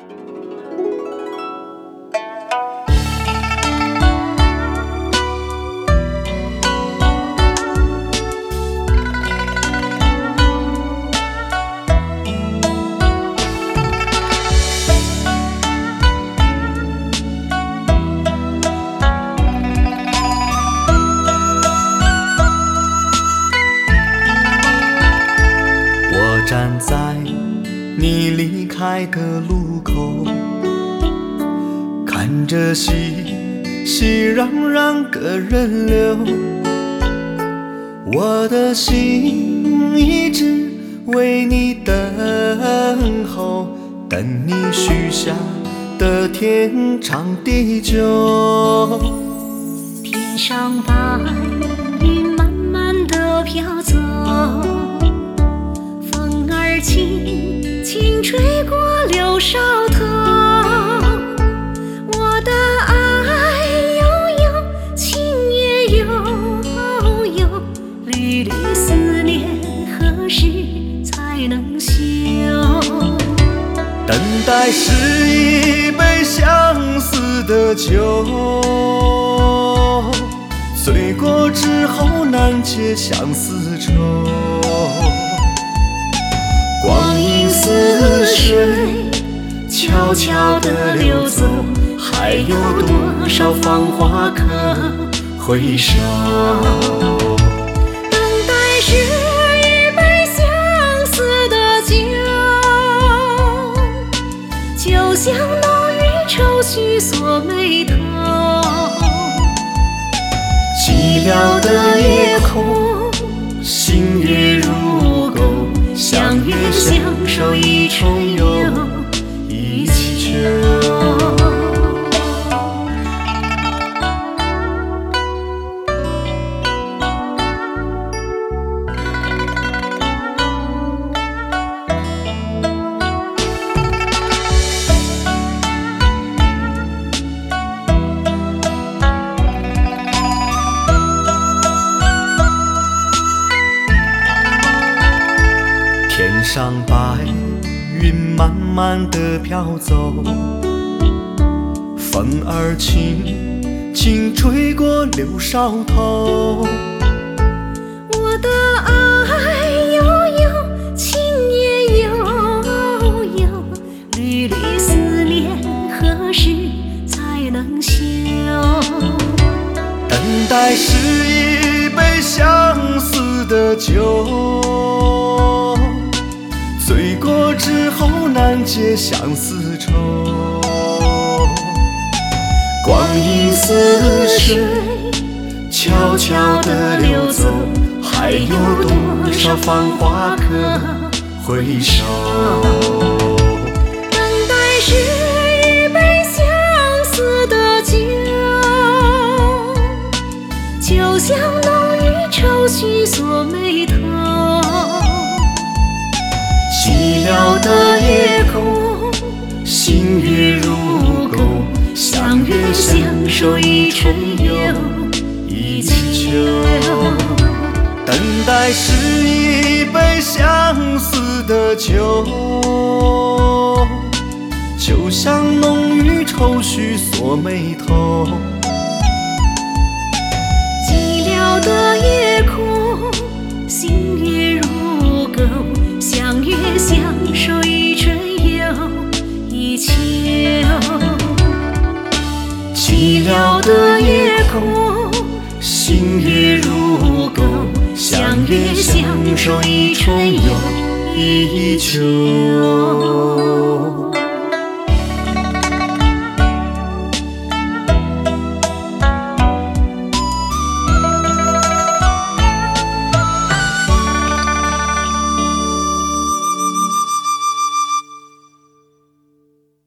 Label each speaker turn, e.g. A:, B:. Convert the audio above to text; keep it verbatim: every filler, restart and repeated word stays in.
A: 站在你离开的路口，看着熙熙攘攘的人流，我的心一直为你等候，等你许下的天长地久。
B: 天上白云慢慢地飘走，轻轻吹过柳梢头，我的爱悠悠，情也悠悠，缕缕思念何时才能休？
A: 等待是一杯相思的酒，醉过之后难解相思愁。光阴似水，悄悄地流走，还有多少芳华可回首？
B: 等待是一杯相思的酒，就像浓郁愁绪锁眉头。
A: 寂寥的夜空，星月如钩，相约相守一春又一秋。天上白云慢慢地飘走，风儿轻轻吹过柳梢头，
B: 我的爱悠悠，情也悠悠，缕缕思念何时才能休？
A: 等待是一杯相思的酒，醉过之后难解相思愁。光阴似水，悄悄地流走，还有多少芳华可回首？
B: 等待是一杯相思的酒，就像浓郁愁绪锁眉头。
A: 寂寥的夜空，星月如钩，相约相守一春又一秋。等待是一杯相思的酒，就像浓郁愁绪锁眉头。
B: 寂寥的夜空，星月如钩，相约相守一春又一秋。
A: 寂寥的夜空，星月如钩，相约相守一春又一秋。